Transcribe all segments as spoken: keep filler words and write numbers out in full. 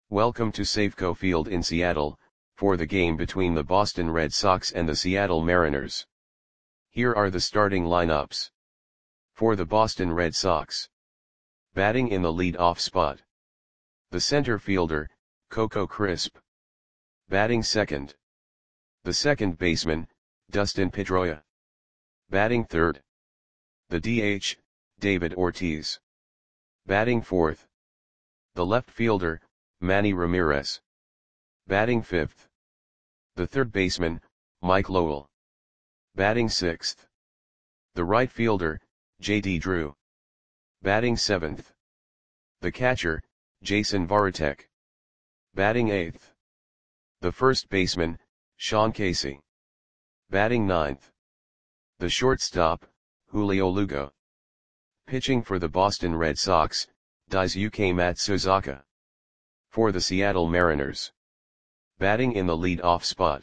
Welcome to Safeco Field in Seattle, for the game between the Boston Red Sox and the Seattle Mariners. Here are the starting lineups. For the Boston Red Sox. Batting in the lead-off spot. The center fielder, Coco Crisp. Batting second. The second baseman, Dustin Pedroia. Batting third. The D H, David Ortiz. Batting fourth. The left fielder, Manny Ramirez. Batting fifth. The third baseman, Mike Lowell. Batting sixth. The right fielder, J D Drew. Batting seventh. The catcher, Jason Varitek. Batting eighth. The first baseman, Sean Casey. Batting ninth. The shortstop, Julio Lugo. Pitching for the Boston Red Sox, Daisuke Matsuzaka. For the Seattle Mariners. Batting in the lead-off spot.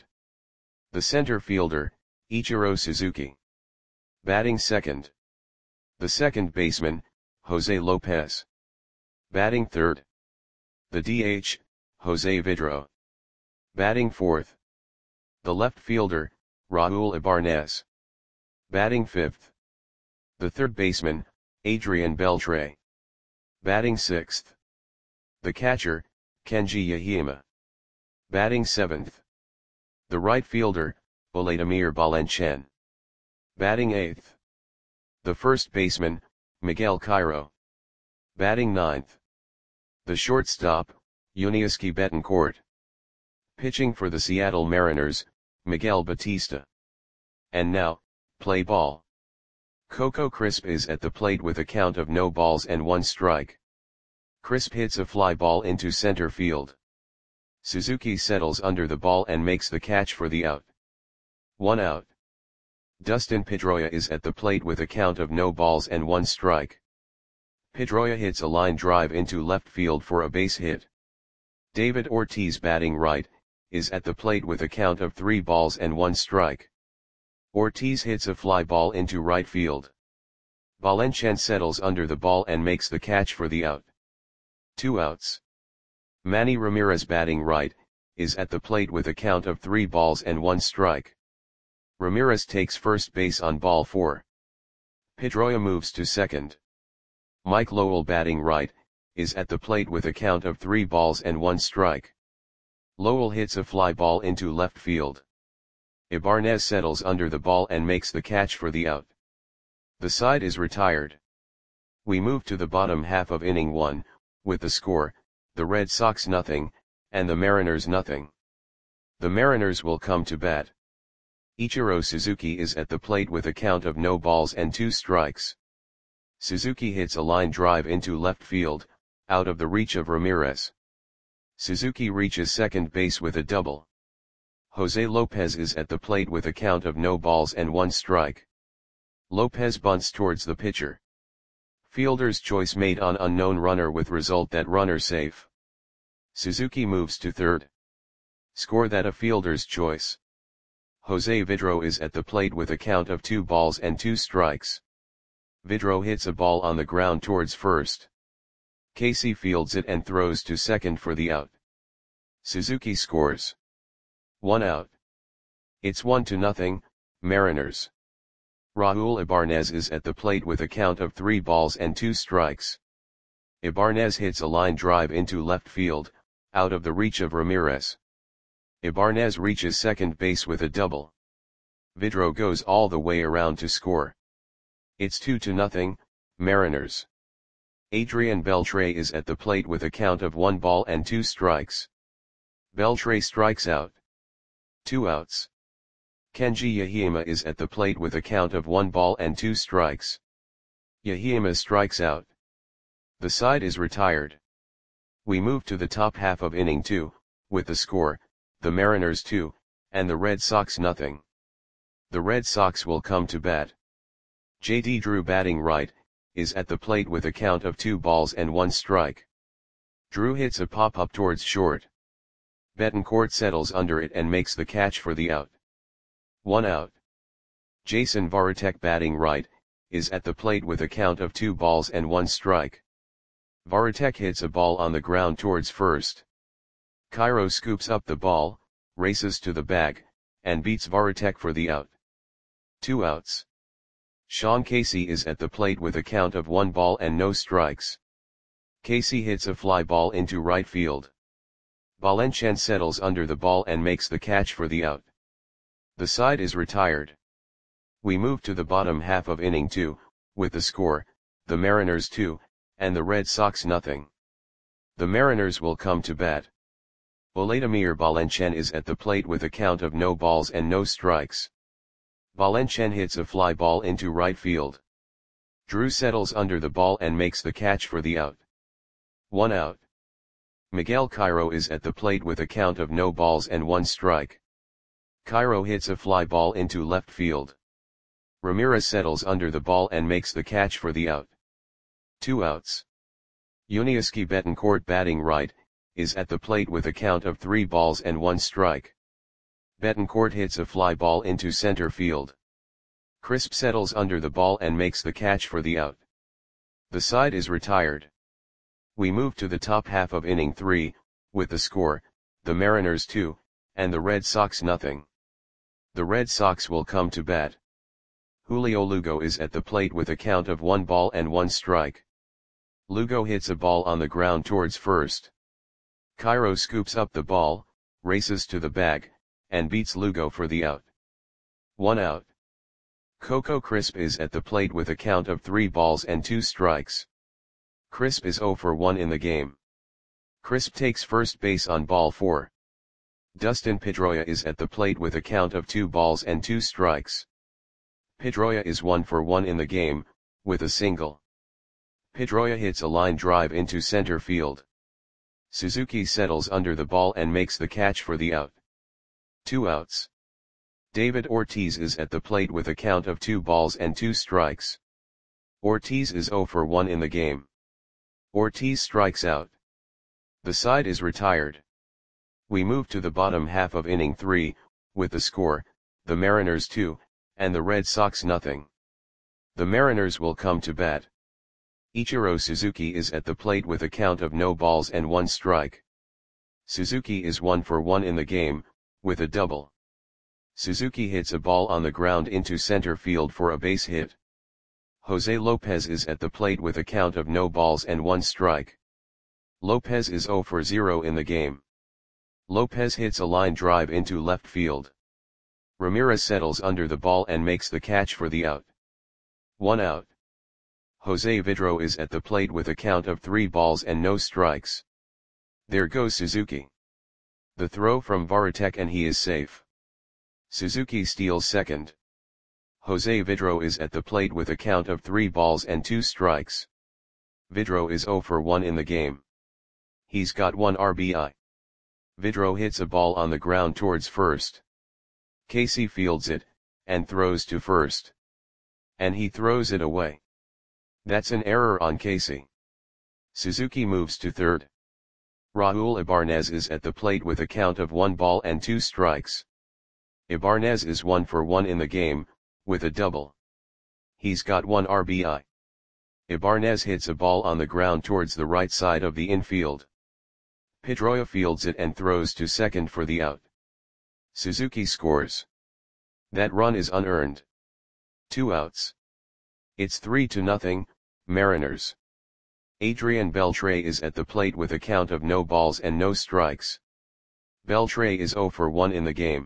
The center fielder, Ichiro Suzuki. Batting second. The second baseman, Jose Lopez. Batting third. The D H, Jose Vidro. Batting fourth. The left fielder, Raul Ibanez. Batting fifth. The third baseman, Adrian Beltre. Batting sixth. The catcher, Kenji Yahima. Batting seventh. The right fielder, Vladimir Valencian. Batting eighth. The first baseman, Miguel Cairo. Batting ninth. The shortstop, Yuniesky Betancourt. Pitching for the Seattle Mariners, Miguel Batista. And now, play ball. Coco Crisp is at the plate with a count of no balls and one strike. Crisp hits a fly ball into center field. Suzuki settles under the ball and makes the catch for the out. One out. Dustin Pedroia is at the plate with a count of no balls and one strike. Pedroia hits a line drive into left field for a base hit. David Ortiz, batting right, is at the plate with a count of three balls and one strike. Ortiz hits a fly ball into right field. Valencian settles under the ball and makes the catch for the out. Two outs. Manny Ramirez, batting right, is at the plate with a count of three balls and one strike. Ramirez takes first base on ball four. Pedroia moves to second. Mike Lowell, batting right, is at the plate with a count of three balls and one strike. Lowell hits a fly ball into left field. Ibanez settles under the ball and makes the catch for the out. The side is retired. We move to the bottom half of inning one, with the score, the Red Sox nothing, and the Mariners nothing. The Mariners will come to bat. Ichiro Suzuki is at the plate with a count of no balls and two strikes. Suzuki hits a line drive into left field, out of the reach of Ramirez. Suzuki reaches second base with a double. Jose Lopez is at the plate with a count of no balls and one strike. Lopez bunts towards the pitcher. Fielder's choice made on unknown runner with result that runner safe. Suzuki moves to third. Score that a fielder's choice. Jose Vidro is at the plate with a count of two balls and two strikes. Vidro hits a ball on the ground towards first. Casey fields it and throws to second for the out. Suzuki scores. One out. It's one to nothing, Mariners. Raul Ibanez is at the plate with a count of three balls and two strikes. Ibanez hits a line drive into left field, out of the reach of Ramirez. Ibanez reaches second base with a double. Vidro goes all the way around to score. It's two to nothing, Mariners. Adrian Beltre is at the plate with a count of one ball and two strikes. Beltre strikes out. Two outs. Kenji Yahima is at the plate with a count of one ball and two strikes. Yahima strikes out. The side is retired. We move to the top half of inning two, with the score, the Mariners two, and the Red Sox nothing. The Red Sox will come to bat. J D Drew, batting right, is at the plate with a count of two balls and one strike. Drew hits a pop-up towards short. Betancourt settles under it and makes the catch for the out. One out. Jason Varitek, batting right, is at the plate with a count of two balls and one strike. Varitek hits a ball on the ground towards first. Cairo scoops up the ball, races to the bag, and beats Varitek for the out. Two outs. Sean Casey is at the plate with a count of one ball and no strikes. Casey hits a fly ball into right field. Valencian settles under the ball and makes the catch for the out. The side is retired. We move to the bottom half of inning two, with the score, the Mariners two, and the Red Sox nothing. The Mariners will come to bat. Vladimir Valencian is at the plate with a count of no balls and no strikes. Valencian hits a fly ball into right field. Drew settles under the ball and makes the catch for the out. One out. Miguel Cairo is at the plate with a count of no balls and one strike. Cairo hits a fly ball into left field. Ramirez settles under the ball and makes the catch for the out. Two outs. Yuniesky Betancourt, batting right, is at the plate with a count of three balls and one strike. Betancourt hits a fly ball into center field. Crisp settles under the ball and makes the catch for the out. The side is retired. We move to the top half of inning three, with the score, the Mariners two, and the Red Sox nothing. The Red Sox will come to bat. Julio Lugo is at the plate with a count of one ball and one strike. Lugo hits a ball on the ground towards first. Cairo scoops up the ball, races to the bag, and beats Lugo for the out. One out. Coco Crisp is at the plate with a count of three balls and two strikes. Crisp is zero for one in the game. Crisp takes first base on ball four. Dustin Pedroia is at the plate with a count of two balls and two strikes. Pedroia is one for one in the game, with a single. Pedroia hits a line drive into center field. Suzuki settles under the ball and makes the catch for the out. Two outs. David Ortiz is at the plate with a count of two balls and two strikes. Ortiz is zero for one in the game. Ortiz strikes out. The side is retired. We move to the bottom half of inning three, with the score, the Mariners two, and the Red Sox nothing. The Mariners will come to bat. Ichiro Suzuki is at the plate with a count of no balls and one strike. Suzuki is one for one in the game, with a double. Suzuki hits a ball on the ground into center field for a base hit. Jose Lopez is at the plate with a count of no balls and one strike. Lopez is zero for zero in the game. Lopez hits a line drive into left field. Ramirez settles under the ball and makes the catch for the out. One out. Jose Vidro is at the plate with a count of three balls and no strikes. There goes Suzuki. The throw from Varitek and he is safe. Suzuki steals second. Jose Vidro is at the plate with a count of three balls and two strikes. Vidro is zero for one in the game. He's got one R B I. Vidro hits a ball on the ground towards first. Casey fields it, and throws to first. And he throws it away. That's an error on Casey. Suzuki moves to third. Raul Ibanez is at the plate with a count of one ball and two strikes. Ibanez is one for one in the game, with a double. He's got one R B I. Ibanez hits a ball on the ground towards the right side of the infield. Pedroia fields it and throws to second for the out. Suzuki scores. That run is unearned. Two outs. It's three to nothing, Mariners. Adrian Beltre is at the plate with a count of no balls and no strikes. Beltre is zero for one in the game.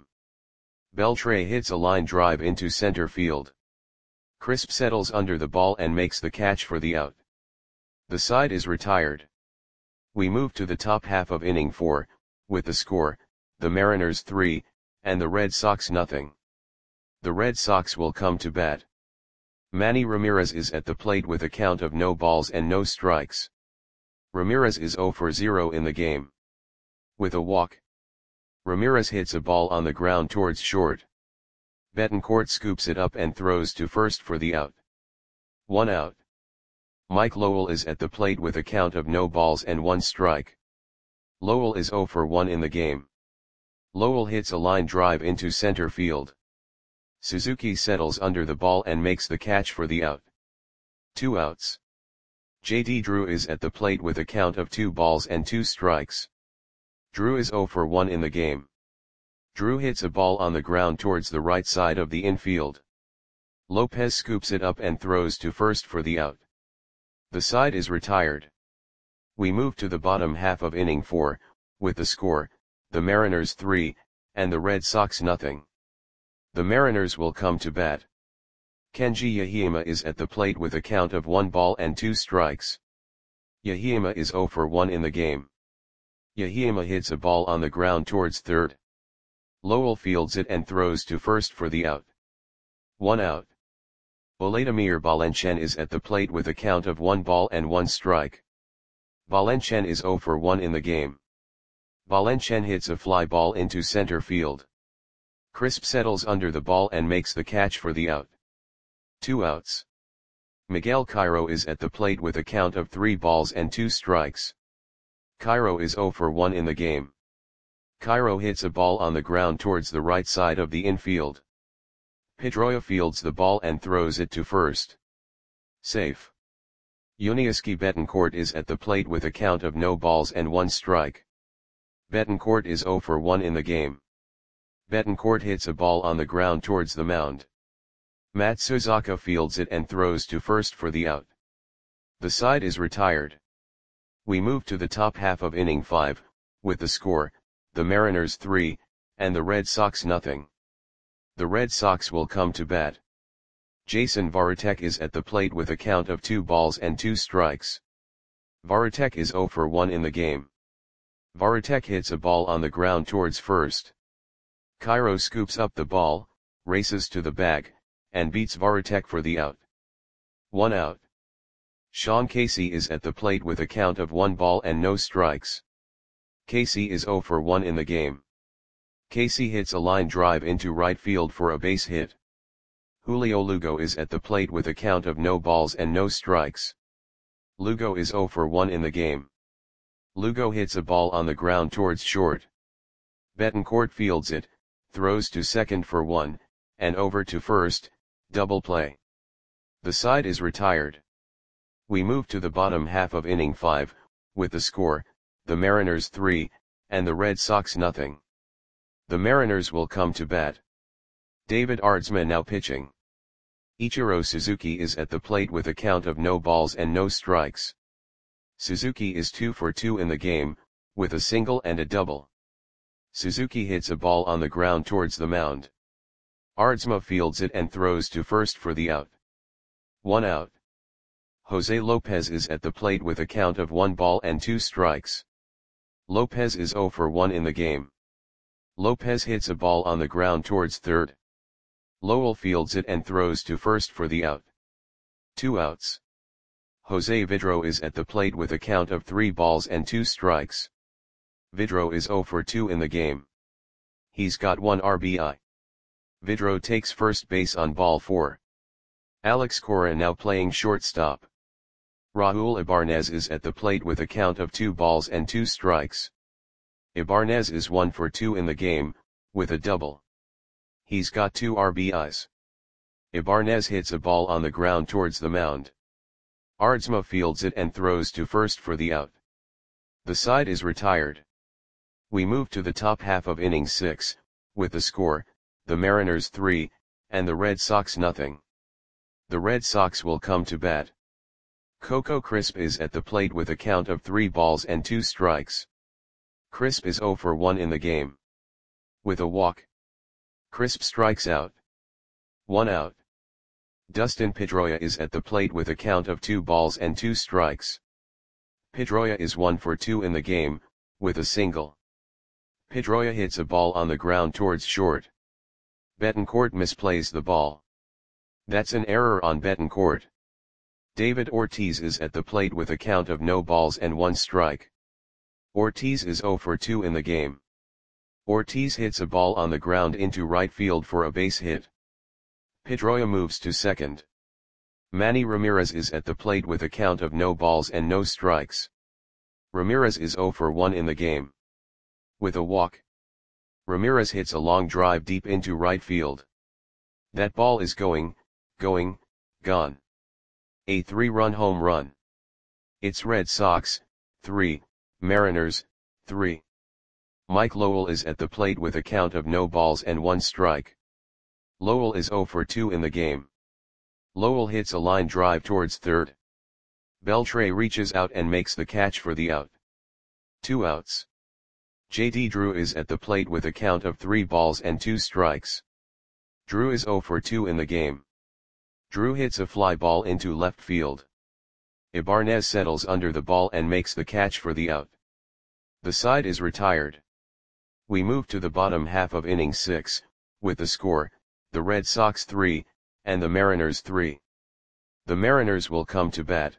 Beltre hits a line drive into center field. Crisp settles under the ball and makes the catch for the out. The side is retired. We move to the top half of inning four, with the score, the Mariners three, and the Red Sox nothing. The Red Sox will come to bat. Manny Ramirez is at the plate with a count of no balls and no strikes. Ramirez is zero for zero in the game. With a walk. Ramirez hits a ball on the ground towards short. Betancourt scoops it up and throws to first for the out. One out. Mike Lowell is at the plate with a count of no balls and one strike. Lowell is zero for one in the game. Lowell hits a line drive into center field. Suzuki settles under the ball and makes the catch for the out. Two outs. J D Drew is at the plate with a count of two balls and two strikes. Drew is zero for one in the game. Drew hits a ball on the ground towards the right side of the infield. Lopez scoops it up and throws to first for the out. The side is retired. We move to the bottom half of inning four, with the score, the Mariners three, and the Red Sox nothing. The Mariners will come to bat. Kenji Yahima is at the plate with a count of one ball and two strikes. Yahima is zero for one in the game. Yahima hits a ball on the ground towards third. Lowell fields it and throws to first for the out. One out. Vladimir Valencian is at the plate with a count of one ball and one strike. Valencian is zero for one in the game. Valencian hits a fly ball into center field. Crisp settles under the ball and makes the catch for the out. Two outs. Miguel Cairo is at the plate with a count of three balls and two strikes. Cairo is zero for one in the game. Cairo hits a ball on the ground towards the right side of the infield. Pedroia fields the ball and throws it to first. Safe. Yuniesky Betancourt is at the plate with a count of no balls and one strike. Betancourt is zero for one in the game. Betancourt hits a ball on the ground towards the mound. Matsuzaka fields it and throws to first for the out. The side is retired. We move to the top half of inning five, with the score, the Mariners three, and the Red Sox nothing. The Red Sox will come to bat. Jason Varitek is at the plate with a count of two balls and two strikes. Varitek is zero for one in the game. Varitek hits a ball on the ground towards first. Cairo scoops up the ball, races to the bag, and beats Varitek for the out. One out. Sean Casey is at the plate with a count of one ball and no strikes. Casey is zero for one in the game. Casey hits a line drive into right field for a base hit. Julio Lugo is at the plate with a count of no balls and no strikes. Lugo is zero for one in the game. Lugo hits a ball on the ground towards short. Betancourt fields it, throws to second for one, and over to first, double play. The side is retired. We move to the bottom half of inning five, with the score, the Mariners three, and the Red Sox nothing. The Mariners will come to bat. David Aardsma now pitching. Ichiro Suzuki is at the plate with a count of no balls and no strikes. Suzuki is two for two in the game, with a single and a double. Suzuki hits a ball on the ground towards the mound. Aardsma fields it and throws to first for the out. One out. Jose Lopez is at the plate with a count of one ball and two strikes. Lopez is zero for one in the game. Lopez hits a ball on the ground towards third. Lowell fields it and throws to first for the out. Two outs. Jose Vidro is at the plate with a count of three balls and two strikes. Vidro is zero for two in the game. He's got one R B I. Vidro takes first base on ball four. Alex Cora now playing shortstop. Raul Ibanez is at the plate with a count of two balls and two strikes. Ibanez is one for two in the game, with a double. He's got two R B Is. Ibanez hits a ball on the ground towards the mound. Aardsma fields it and throws to first for the out. The side is retired. We move to the top half of inning six, with the score, the Mariners three, and the Red Sox nothing. The Red Sox will come to bat. Coco Crisp is at the plate with a count of three balls and two strikes. Crisp is zero for one in the game. With a walk. Crisp strikes out. One out. Dustin Pedroia is at the plate with a count of two balls and two strikes. Pedroia is one for two in the game, with a single. Pedroia hits a ball on the ground towards short. Betancourt misplays the ball. That's an error on Betancourt. David Ortiz is at the plate with a count of no balls and one strike. Ortiz is zero for two in the game. Ortiz hits a ball on the ground into right field for a base hit. Pedroia moves to second. Manny Ramirez is at the plate with a count of no balls and no strikes. Ramirez is zero for one in the game. With a walk. Ramirez hits a long drive deep into right field. That ball is going, going, gone. A three-run home run. It's Red Sox, three, Mariners, three. Mike Lowell is at the plate with a count of no balls and one strike. Lowell is zero for two in the game. Lowell hits a line drive towards third. Beltre reaches out and makes the catch for the out. Two outs. J D Drew is at the plate with a count of three balls and two strikes. Drew is zero for two in the game. Drew hits a fly ball into left field. Ibarnez settles under the ball and makes the catch for the out. The side is retired. We move to the bottom half of inning six, with the score, the Red Sox three, and the Mariners three. The Mariners will come to bat.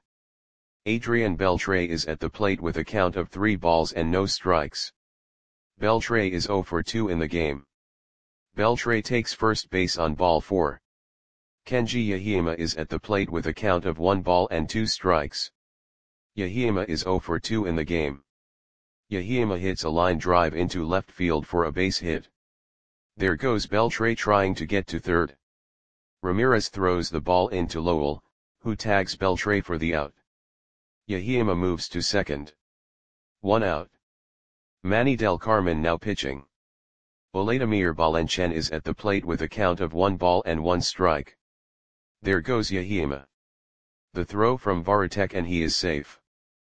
Adrian Beltre is at the plate with a count of three balls and no strikes. Beltre is zero for two in the game. Beltre takes first base on ball four. Kenji Yahima is at the plate with a count of one ball and two strikes. Yahima is zero for two in the game. Yahima hits a line drive into left field for a base hit. There goes Beltre trying to get to third. Ramirez throws the ball into Lowell, who tags Beltre for the out. Yahima moves to second. One out. Manny Del Carmen now pitching. Vladimir Valencian is at the plate with a count of one ball and one strike. There goes Yahima. The throw from Varitek and he is safe.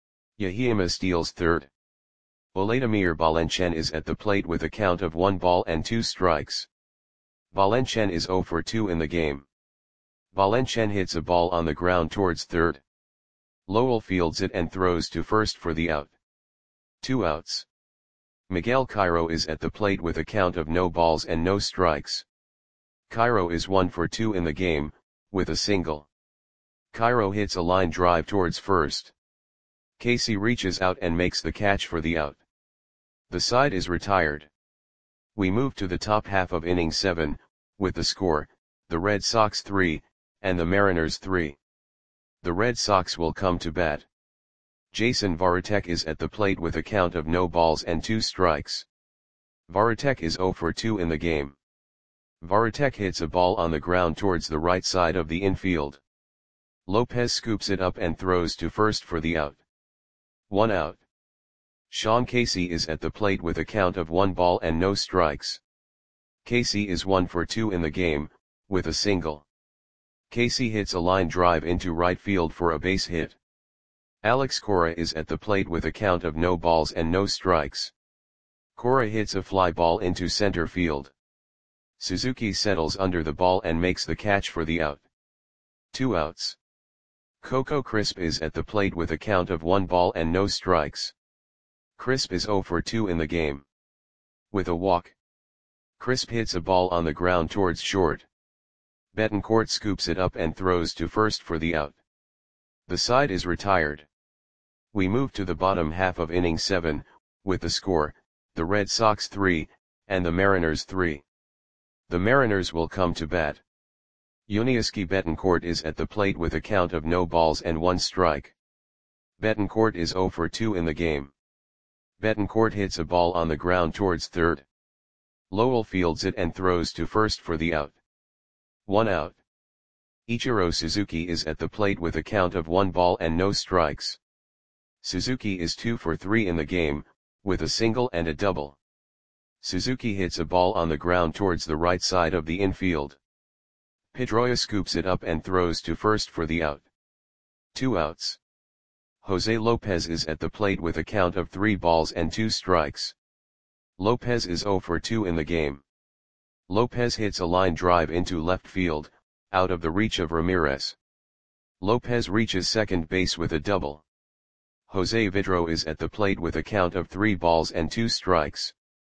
Yahima steals third. Vladimir Valencian is at the plate with a count of one ball and two strikes. Valencian is zero for two in the game. Valencian hits a ball on the ground towards third. Lowell fields it and throws to first for the out. Two outs. Miguel Cairo is at the plate with a count of no balls and no strikes. Cairo is one for two in the game, with a single. Cairo hits a line drive towards first. Casey reaches out and makes the catch for the out. The side is retired. We move to the top half of inning seven, with the score, the Red Sox three, and the Mariners three. The Red Sox will come to bat. Jason Varitek is at the plate with a count of no balls and two strikes. Varitek is zero for two in the game. Varitek hits a ball on the ground towards the right side of the infield. Lopez scoops it up and throws to first for the out. One out. Sean Casey is at the plate with a count of one ball and no strikes. Casey is one for two in the game, with a single. Casey hits a line drive into right field for a base hit. Alex Cora is at the plate with a count of no balls and no strikes. Cora hits a fly ball into center field. Suzuki settles under the ball and makes the catch for the out. Two outs. Coco Crisp is at the plate with a count of one ball and no strikes. Crisp is zero for two in the game. With a walk. Crisp hits a ball on the ground towards short. Betancourt scoops it up and throws to first for the out. The side is retired. We move to the bottom half of inning seven, with the score, the Red Sox three, and the Mariners three. The Mariners will come to bat. Yuniesky Betancourt is at the plate with a count of no balls and one strike. Betancourt is zero for two in the game. Betancourt hits a ball on the ground towards third. Lowell fields it and throws to first for the out. One out. Ichiro Suzuki is at the plate with a count of one ball and no strikes. Suzuki is two for three in the game, with a single and a double. Suzuki hits a ball on the ground towards the right side of the infield. Pedroia scoops it up and throws to first for the out. Two outs. Jose Lopez is at the plate with a count of three balls and two strikes. Lopez is zero for two in the game. Lopez hits a line drive into left field, out of the reach of Ramirez. Lopez reaches second base with a double. Jose Vidro is at the plate with a count of three balls and two strikes.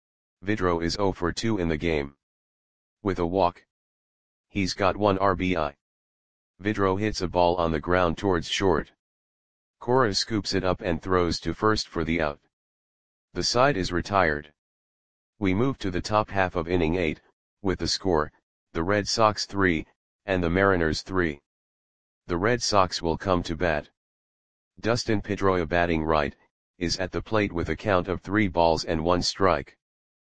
Vidro is zero for two in the game. With a walk. He's got one R B I. Vidro hits a ball on the ground towards short. Cora scoops it up and throws to first for the out. The side is retired. We move to the top half of inning eight, with the score, the Red Sox three, and the Mariners three. The Red Sox will come to bat. Dustin Pedroia batting right, is at the plate with a count of three balls and one strike.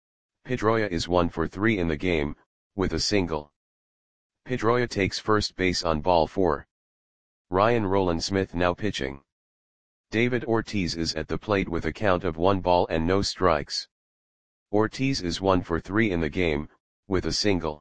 Pedroia is one for three in the game, with a single. Pedroia takes first base on ball four. Ryan Roland Smith now pitching. David Ortiz is at the plate with a count of one ball and no strikes. Ortiz is one for three in the game, with a single.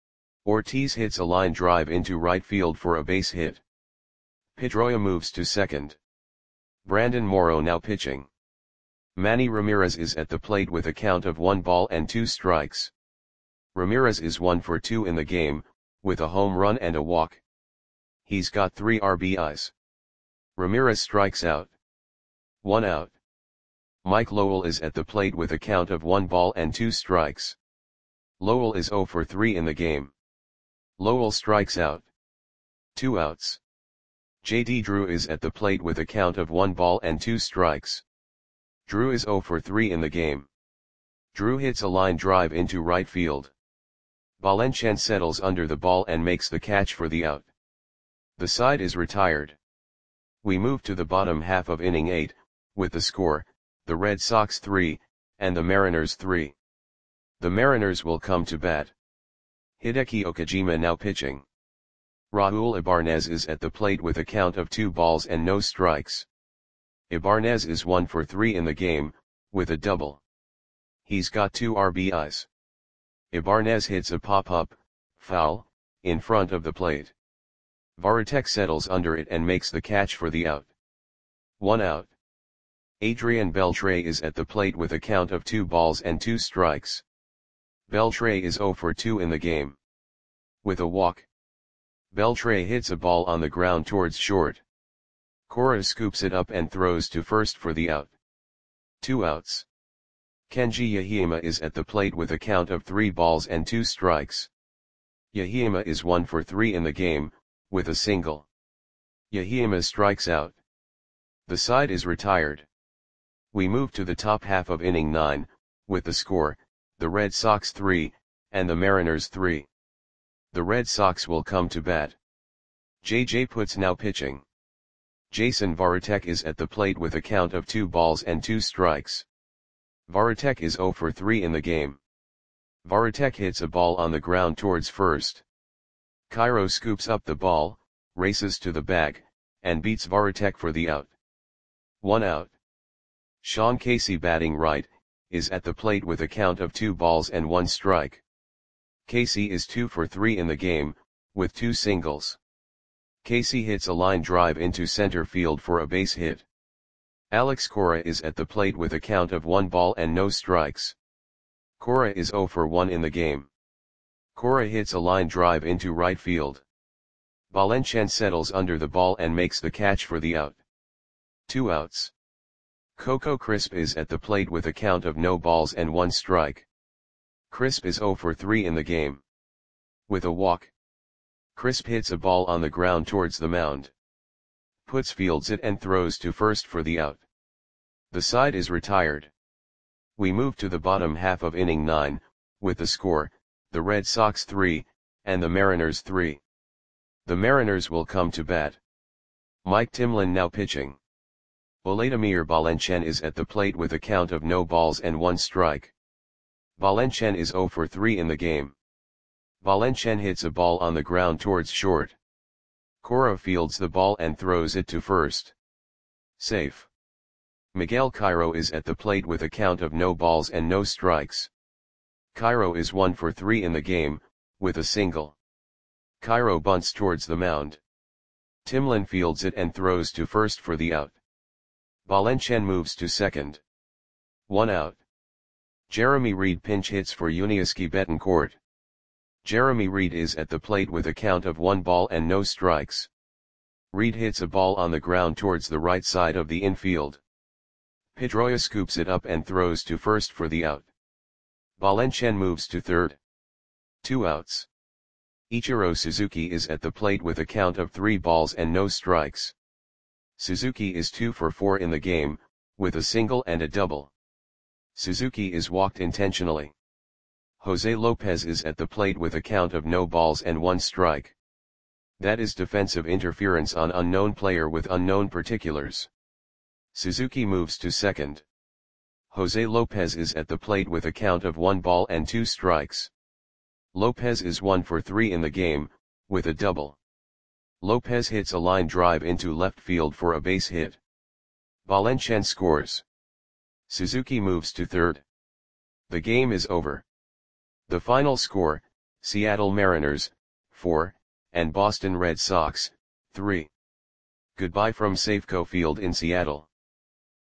Ortiz hits a line drive into right field for a base hit. Pedroia moves to second. Brandon Morrow now pitching. Manny Ramirez is at the plate with a count of one ball and two strikes. Ramirez is one for two in the game, with a home run and a walk. He's got three R B Is. Ramirez strikes out. One out. Mike Lowell is at the plate with a count of one ball and two strikes. Lowell is zero for three in the game. Lowell strikes out. Two outs. J D Drew is at the plate with a count of one ball and two strikes. Drew is zero for three in the game. Drew hits a line drive into right field. Valencian settles under the ball and makes the catch for the out. The side is retired. We move to the bottom half of inning eight, with the score, the Red Sox three, and the Mariners three. The Mariners will come to bat. Hideki Okajima now pitching. Raul Ibanez is at the plate with a count of two balls and no strikes. Ibanez is one for three in the game, with a double. He's got two R B Is. Ibanez hits a pop-up, foul, in front of the plate. Varitek settles under it and makes the catch for the out. One out. Adrian Beltre is at the plate with a count of two balls and two strikes. Beltre is zero for two in the game. With a walk. Beltre hits a ball on the ground towards short. Cora scoops it up and throws to first for the out. Two outs. Kenji Yahima is at the plate with a count of three balls and two strikes. Yahima is one for three in the game, with a single. Yahima strikes out. The side is retired. We move to the top half of inning nine, with the score, the Red Sox three, and the Mariners three. The Red Sox will come to bat. J J Putz now pitching. Jason Varitek is at the plate with a count of two balls and two strikes. Varitek is zero for three in the game. Varitek hits a ball on the ground towards first. Cairo scoops up the ball, races to the bag, and beats Varitek for the out. One out. Sean Casey batting right, is at the plate with a count of two balls and one strike. Casey is two for three in the game, with two singles. Casey hits a line drive into center field for a base hit. Alex Cora is at the plate with a count of one ball and no strikes. Cora is zero for one in the game. Cora hits a line drive into right field. Valencian settles under the ball and makes the catch for the out. Two outs. Coco Crisp is at the plate with a count of no balls and one strike. Crisp is zero for three in the game. With a walk. Crisp hits a ball on the ground towards the mound. Putz fields it and throws to first for the out. The side is retired. We move to the bottom half of inning nine, with the score, the Red Sox three, and the Mariners three. The Mariners will come to bat. Mike Timlin now pitching. Vladimir Valencian is at the plate with a count of no balls and one strike. Valencian is zero for three in the game. Valencian hits a ball on the ground towards short. Cora fields the ball and throws it to first. Safe. Miguel Cairo is at the plate with a count of no balls and no strikes. Cairo is one for three in the game, with a single. Cairo bunts towards the mound. Timlin fields it and throws to first for the out. Valencian moves to second. One out. Jeremy Reed pinch hits for Yuniesky Betancourt. Jeremy Reed is at the plate with a count of one ball and no strikes. Reed hits a ball on the ground towards the right side of the infield. Pedroia scoops it up and throws to first for the out. Valencian moves to third. Two outs. Ichiro Suzuki is at the plate with a count of three balls and no strikes. Suzuki is two for four in the game, with a single and a double. Suzuki is walked intentionally. Jose Lopez is at the plate with a count of no balls and one strike. That is defensive interference on unknown player with unknown particulars. Suzuki moves to second. Jose Lopez is at the plate with a count of one ball and two strikes. Lopez is one for three in the game, with a double. Lopez hits a line drive into left field for a base hit. Valencian scores. Suzuki moves to third. The game is over. The final score, Seattle Mariners, four, and Boston Red Sox, three. Goodbye from Safeco Field in Seattle.